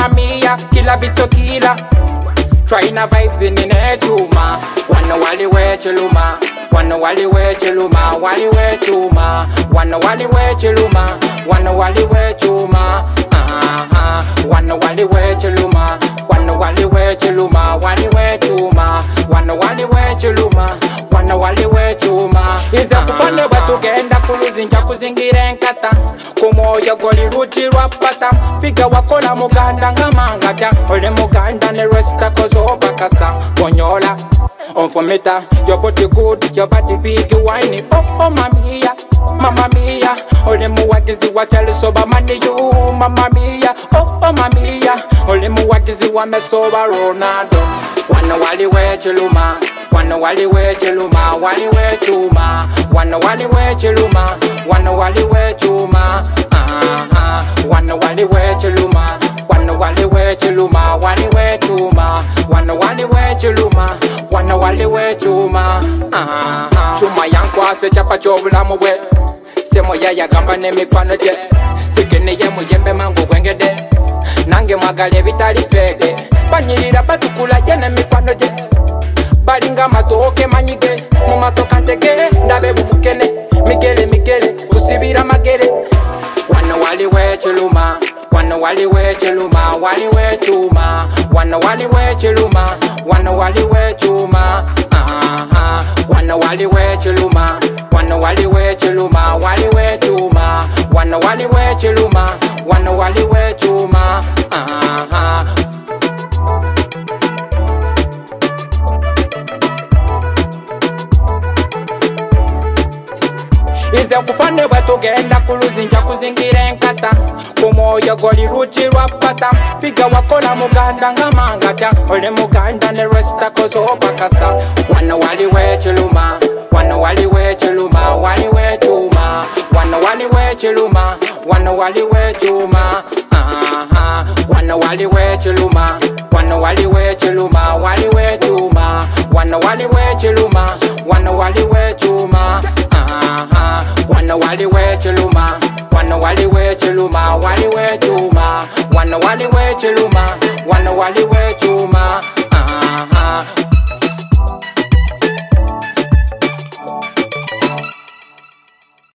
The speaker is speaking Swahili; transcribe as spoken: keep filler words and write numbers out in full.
Mamma mia, killer be so killer. Trying a vibes in the chuma. Wanna wali we chiluma. Wanna wali we chiluma. Wali we chuma. Wanna wali we chiluma. Wanna wali we chuma. Ah, wanna wali we chiluma. Wanna wali we chiluma. Wali we chuma. Wanna wali we chiluma. Wanna wali we chuma. Iza kufane batugenda kuluzinja kuzingire nkata. Kumoyo goli ruti rwapata. Figa wakola muganda ngamangada. Ole muganda ne resta kozo bakasa. Konyola on fomita. Your body good, your body big, whiny. Oh oh mamia, mamma mia. Ole muwagizi wachali soba mani you, mamma mia. Oh oh mamia. Ole muwagizi wamesoba Ronaldo. Wanna wali we chiluma. Wanna wali we chiluma. Wali we chuma. Wanna wali we chiluma. Wanna wali we chuma. Ah, wanna wali we chiluma. Wanna wali we chiluma. Wali we chuma. Wanna wali we chiluma. Wanna wali we chuma. Ah, chuma yankwase chapa chobulamu we. Semo ya yagamba nemikwano je. Sikene ye muyembe mangu gwengede. Nange mwagale bitali fege. Banyirira patukula je nemikwano je. Balinga matoke manyige. Mumaso kantege ndabe bumukene. Migele migele usibira magere. Wanna wali we chiluma. Wanna wali we chiluma. Wali we chuma. Wanna wali we chiluma. Wanna wali we chuma. Ah, wanna wali we chiluma. Wanna wali we chiluma. Wali we chuma. Wanna wali we chiluma. Wanna wali we chuma. Ah. Ize kufane batugenda kuluzinja kuzingire nkata. Kumoyo goli ruti rwapata. Figa wakola muganda ngamangada. Ole muganda ne resta kozo bakasa. Wanna wali we chiluma. Wanna wali we chiluma. Wali we chuma. Wanna wali we chiluma. Wanna wali we chuma. Ah, wanna wali we chiluma. Wanna wali we chiluma. Wali we chuma. Wanna wali we chiluma. Wanna wali we chuma. Ah, wanna wali we chiluma. Wanna wali we chiluma. Wali we chuma. Wanna wali we chiluma. Wanna wali we chuma. Ah.